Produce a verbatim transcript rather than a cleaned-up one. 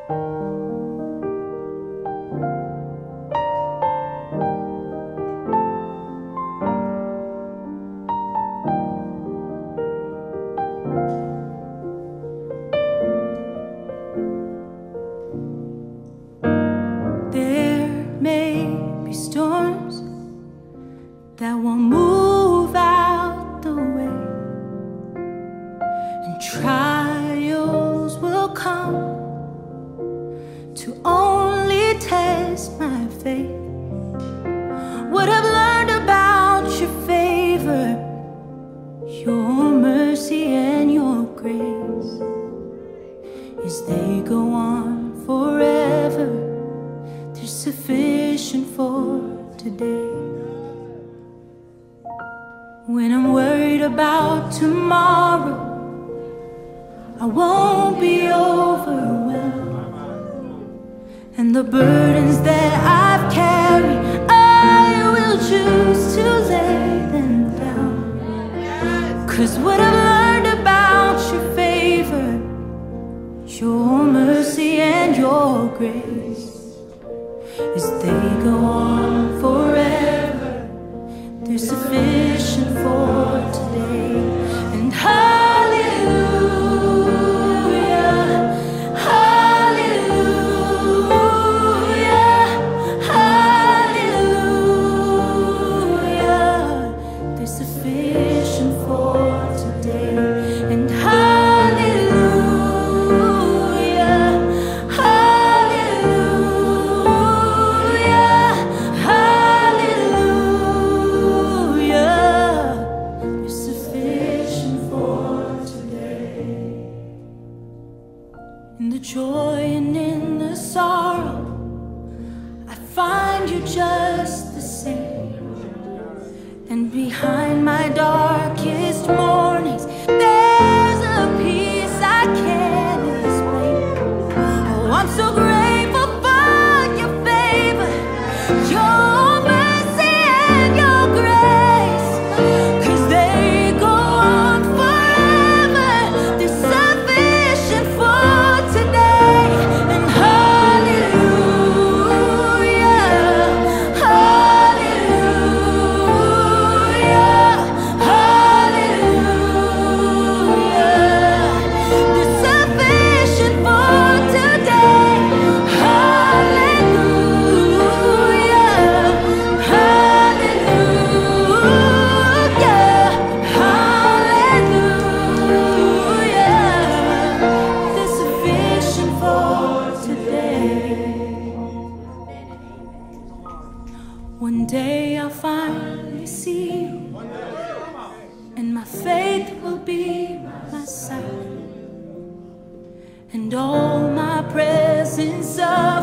Storms that will move out the way, and trials will come to only test my faith. What I've learned about your favor, your mercy and your grace, is they go on forever. They're sufficient for today. When I'm worried about tomorrow, I won't be overwhelmed, and the burdens that I've carried, I will choose to lay them down. 'Cause what I've learned about your favor, your mercy and your grace, is they go on forever. They're sufficient for today. And hallelujah, hallelujah, hallelujah, they're sufficient for today. And hallelujah, in the joy and in the sorrow, I find you just the same. And behind my darkest mornings, there's a peace I can't explain. Oh, I'm so grateful for your favor, your mercy and your grace, 'cause they go on forever. They're sufficient for today. And hallelujah, hallelujah, hallelujah, they're sufficient for today. Hallelujah, hallelujah, hallelujah, they're sufficient for today. One day I'll finally see you, and my faith will be my sight, and all my presence of